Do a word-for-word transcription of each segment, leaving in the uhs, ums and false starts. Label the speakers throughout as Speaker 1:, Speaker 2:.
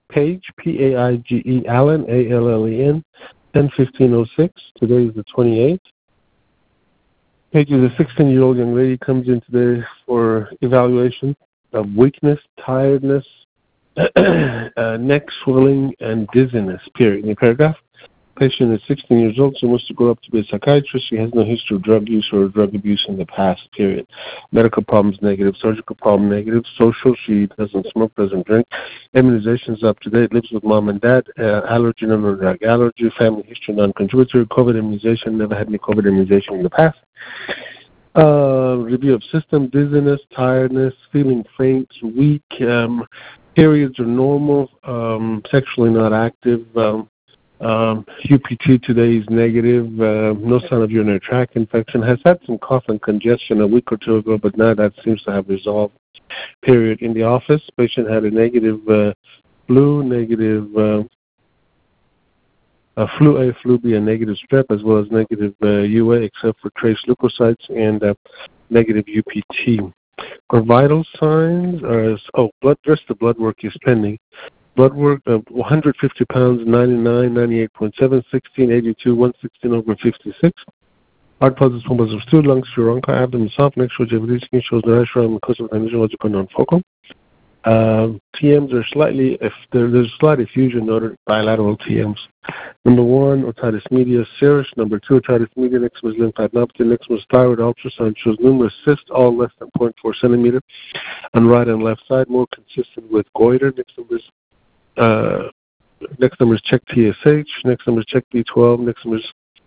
Speaker 1: Paige, P A I G E, Allen, A L L E N, ten fifteen oh six. Today is the twenty-eighth. Paige is a sixteen-year-old young lady, comes in today for evaluation of weakness, tiredness, uh, neck swelling, and dizziness, period. In the paragraph, patient is sixteen years old. She wants to grow up to be a psychiatrist. She has no history of drug use or drug abuse in the past, period. Medical problems, negative. Surgical problem, negative. Social, she doesn't smoke, doesn't drink. Immunizations up to date. Lives with mom and dad. Uh, allergy, no drug allergy. Family history, non-contributory. COVID immunization, never had any COVID immunization in the past. Uh, review of system, dizziness, tiredness, feeling faint, weak. Um, periods are normal. Um, sexually not active. Um, Um, U P T today is negative, uh, no sign of urinary tract infection, has had some cough and congestion a week or two ago, but now that seems to have resolved, period. In the office, patient had a negative uh, flu, negative uh, uh, flu A, flu B, and negative strep, as well as negative uh, U A, except for trace leukocytes, and uh, negative U P T. For vital signs, are, oh, blood, just the blood work is pending. Blood work of one hundred fifty pounds, ninety-nine, ninety-eight point seven, sixteen, eighty-two, one sixteen over fifty-six. Heart pulses, pulses of stool, lungs, furonca, abdomen, soft, neck, shows J V D, skin shows the restaurant, mucosal, physiological, non-focal. Uh, T Ms are slightly, if there, there's slight effusion noted, bilateral T Ms. Number one, otitis media, serous. Number two, otitis media, next was lymphadenopathy, next was thyroid ultrasound, shows numerous cysts, all less than zero point four centimeter on right and left side, more consistent with goiter. Next number is Uh, next number is check T S H. Next number is check B twelve. Next number is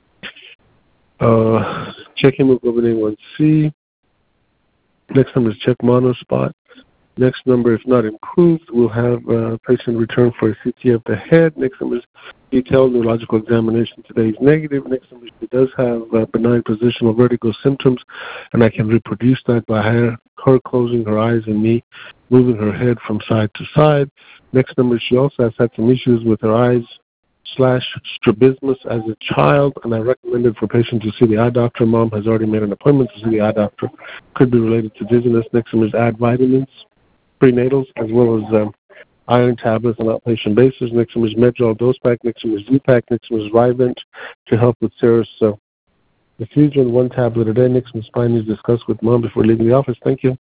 Speaker 1: uh, check hemoglobin A one C. Next number is check monospot. Next number, if not improved, we'll have a uh, patient return for a C T of the head. Next number is detailed neurological examination. Today is negative. Next number, she does have uh, benign positional vertigo symptoms, and I can reproduce that by her, her closing her eyes and me moving her head from side to side. Next number, she also has had some issues with her eyes slash strabismus as a child, and I recommended for patients to see the eye doctor. Mom has already made an appointment to see the eye doctor. Could be related to dizziness. Next number is add vitamins, prenatals, as well as um, iron tablets on outpatient basis. Next one is Medrol dose pack. Next one is Z-Pack. Next one is Rivent to help with serous uh, diffusion, one tablet a day. Next one is spine is discussed with mom before leaving the office. Thank you.